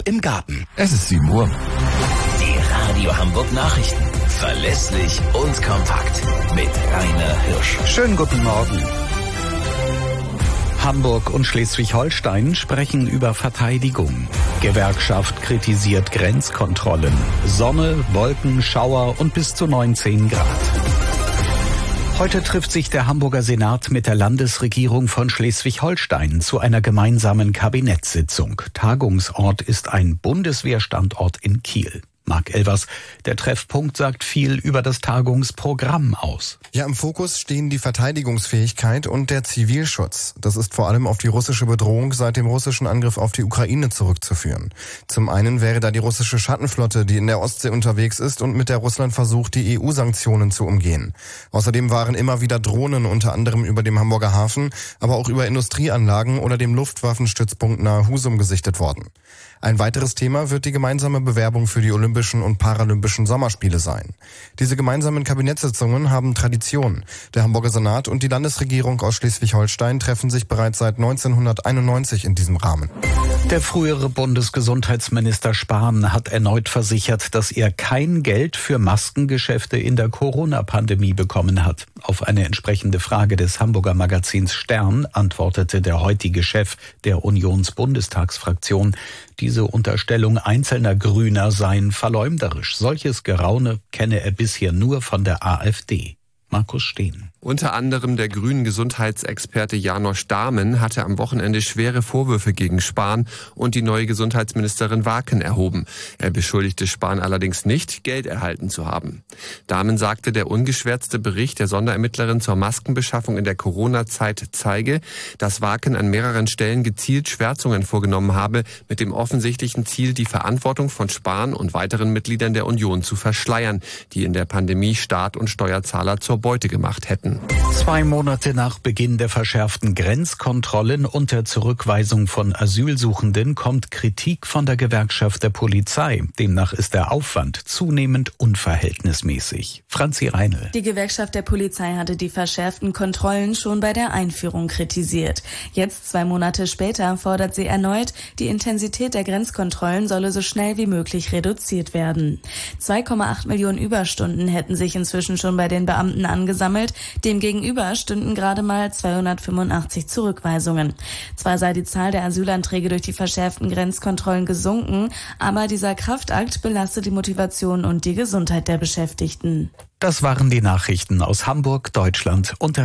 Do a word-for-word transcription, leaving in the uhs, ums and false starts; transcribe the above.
im Garten. Es ist sieben Uhr. Die Radio Hamburg Nachrichten. Verlässlich und kompakt. Mit Rainer Hirsch. Schönen guten Morgen. Hamburg und Schleswig-Holstein sprechen über Verteidigung. Gewerkschaft kritisiert Grenzkontrollen. Sonne, Wolken, Schauer und bis zu neunzehn Grad. Heute trifft sich der Hamburger Senat mit der Landesregierung von Schleswig-Holstein zu einer gemeinsamen Kabinettssitzung. Tagungsort ist ein Bundeswehrstandort in Kiel. Marc Elvers, der Treffpunkt sagt viel über das Tagungsprogramm aus. Ja, im Fokus stehen die Verteidigungsfähigkeit und der Zivilschutz. Das ist vor allem auf die russische Bedrohung seit dem russischen Angriff auf die Ukraine zurückzuführen. Zum einen wäre da die russische Schattenflotte, die in der Ostsee unterwegs ist und mit der Russland versucht, die E U-Sanktionen zu umgehen. Außerdem waren immer wieder Drohnen unter anderem über dem Hamburger Hafen, aber auch über Industrieanlagen oder dem Luftwaffenstützpunkt nahe Husum gesichtet worden. Ein weiteres Thema wird die gemeinsame Bewerbung für die Olympischen und Paralympischen Sommerspiele sein. Diese gemeinsamen Kabinettssitzungen haben Tradition. Der Hamburger Senat und die Landesregierung aus Schleswig-Holstein treffen sich bereits seit neunzehnhunderteinundneunzig in diesem Rahmen. Der frühere Bundesgesundheitsminister Spahn hat erneut versichert, dass er kein Geld für Maskengeschäfte in der Corona-Pandemie bekommen hat. Auf eine entsprechende Frage des Hamburger Magazins Stern antwortete der heutige Chef der Unionsbundestagsfraktion, diese Unterstellung einzelner Grüner seien verleumderisch. Solches Geraune kenne er bisher nur von der AfD. Markus Steen. Unter anderem der grünen Gesundheitsexperte Janosch Dahmen hatte am Wochenende schwere Vorwürfe gegen Spahn und die neue Gesundheitsministerin Waken erhoben. Er beschuldigte Spahn allerdings nicht, Geld erhalten zu haben. Dahmen sagte, der ungeschwärzte Bericht der Sonderermittlerin zur Maskenbeschaffung in der Corona-Zeit zeige, dass Waken an mehreren Stellen gezielt Schwärzungen vorgenommen habe, mit dem offensichtlichen Ziel, die Verantwortung von Spahn und weiteren Mitgliedern der Union zu verschleiern, die in der Pandemie Staat und Steuerzahler zur Beute gemacht hätten. Zwei Monate nach Beginn der verschärften Grenzkontrollen und der Zurückweisung von Asylsuchenden kommt Kritik von der Gewerkschaft der Polizei. Demnach ist der Aufwand zunehmend unverhältnismäßig. Franzi Reinl. Die Gewerkschaft der Polizei hatte die verschärften Kontrollen schon bei der Einführung kritisiert. Jetzt, zwei Monate später, fordert sie erneut, die Intensität der Grenzkontrollen solle so schnell wie möglich reduziert werden. zwei Komma acht Millionen Überstunden hätten sich inzwischen schon bei den Beamten angesammelt. Demgegenüber stünden gerade mal zweihundertfünfundachtzig Zurückweisungen. Zwar sei die Zahl der Asylanträge durch die verschärften Grenzkontrollen gesunken, aber dieser Kraftakt belastet die Motivation und die Gesundheit der Beschäftigten. Das waren die Nachrichten aus Hamburg, Deutschland und der